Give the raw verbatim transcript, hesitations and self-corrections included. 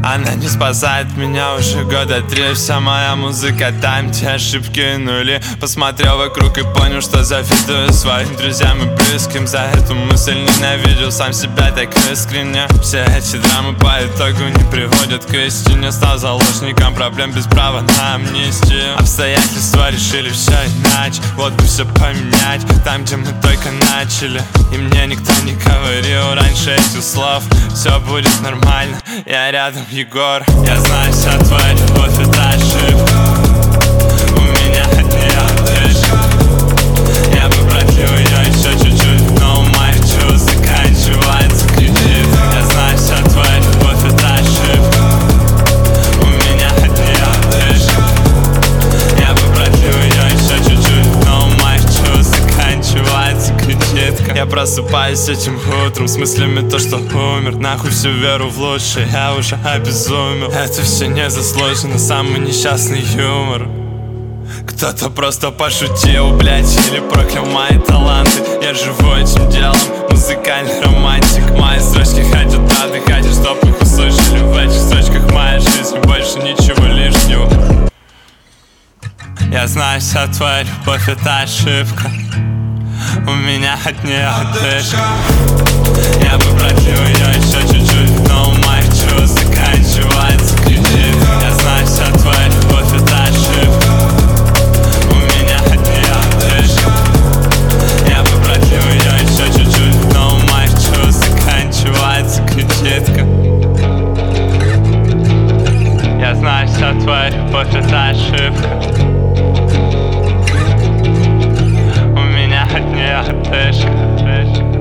Она не спасает меня уже года три. Вся моя музыка там, те ошибки нули. Посмотрел вокруг и понял, что завидую своим друзьям и близким. За эту мысль ненавидел сам себя так искренне. Все эти драмы по итогу не приводят к истине. Стал заложником проблем без права на амнистию. Обстоятельства решили все иначе, вот бы все поменять там, где мы только начали. И мне никто не говорил раньше этих слов: все будет нормально, я рядом, Егор. Я знаю, вся твоя любовь — это ошибка. У меня от нее отдышка. Я бы продлил ее еще чуть-чуть, но у моих чувств заканчивается кредит. Я знаю, вся твоя любовь — это ошибка. У меня от нее отдышка. Я бы продлил ее еще чуть-чуть, но у моих чувств заканчивается кредитка. Я просыпаюсь этим утром с мыслями то, что умер. Нахуй всю веру в лучшее, я уже обезумел. Это все не заслуженно, самый несчастный юмор. Кто-то просто пошутил, блять, или проклял мои таланты. Я живу этим делом, музыкальный романтик. Мои строчки хотят правды, хотят, чтоб их услышали. В этих строчках моя жизнь, больше ничего лишнего. Я знаю, вся твоя любовь — это ошибка. У меня от нее отдышка. Я бы продлил ее еще чуть-чуть, но у моих чувств заканчивается кредит. Я знаю, вся твоя любовь — это ошибка. У меня от нее отдышка. Я бы продлил ее еще чуть-чуть, но у моих чувств заканчивается кредитка. Я знаю, вся твоя любовь — это ошибка. От нее отдышка.